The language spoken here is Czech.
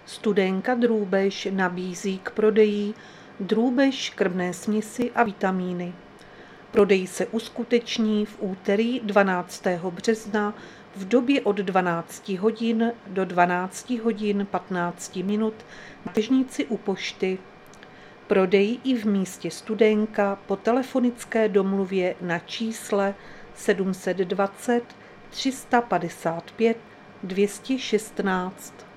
Studénka Drůbež nabízí k prodeji drůbež, krmné směsi a vitamíny. Prodej se uskuteční v úterý 12. března v době od 12 hodin do 12 hodin 15 minut na tržnici u pošty. Prodej i v místě Studénka po telefonické domluvě na čísle 720 355 216.